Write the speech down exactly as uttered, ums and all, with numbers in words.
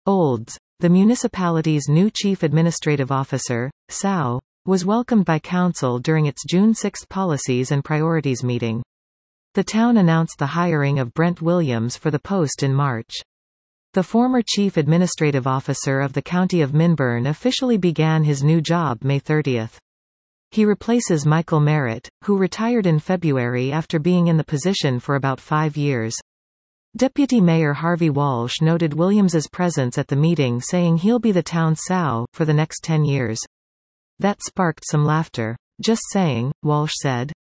Olds, the municipality's new chief administrative officer, S A O, was welcomed by council during its June sixth Policies and Priorities meeting. The town announced the hiring of Brent Williams for the post in March. The former chief administrative officer of the County of Minburn officially began his new job May thirtieth. He replaces Michael Merritt, who retired in February after being in the position for about five years. Deputy Mayor Harvey Walsh noted Williams's presence at the meeting, saying he'll be the town's S A O for the next ten years. That sparked some laughter. "Just saying," Walsh said.